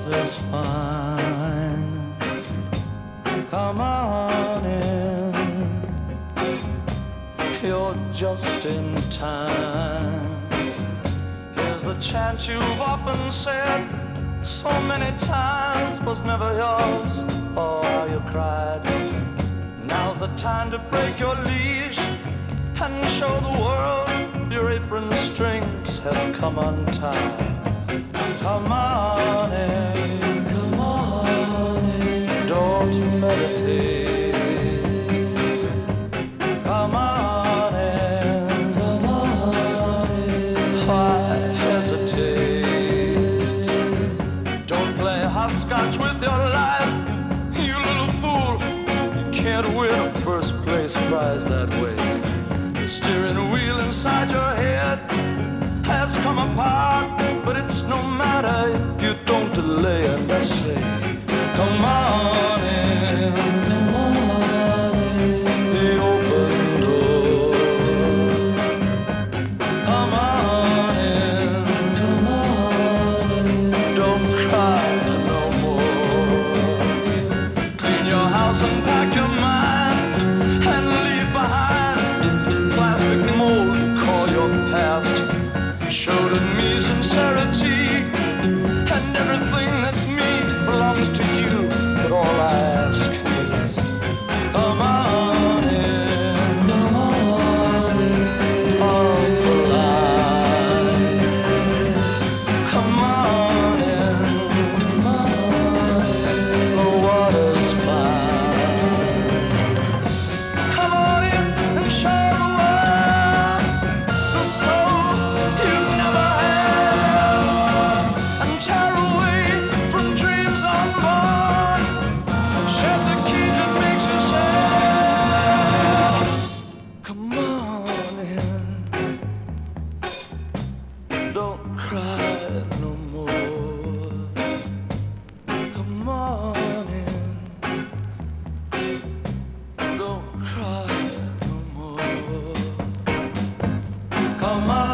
is fine. Come on in, you're just in time. Here's the chance you've often said so many times was never yours. Oh, how you cried. Now's the time to break your leash and show the world your apron strings have come untied. Come on in, come on in. Don't meditate. Come on in, come on in. Why hesitate? Don't play hopscotch with your life, you little fool. You can't win a first place prize that way. The steering wheel inside your head has come apart, but it's no matter if you don't delay. And I say, come on in, come on in, the open door. Come on in, come on in, don't cry no more. Clean your house and pack your mind and leave behind plastic mold to call your past. Show to me sincerity, and everything that's me belongs to you. But all I ask is, come on in, come on in, on the line. Come on in, come on in, the water's fine. Come on in and show the world the soul you never had, and tear away from dreams unborn, and shed the cage that makes you sad. Come on in, don't cry no more. Come on in, don't cry no more. Come on.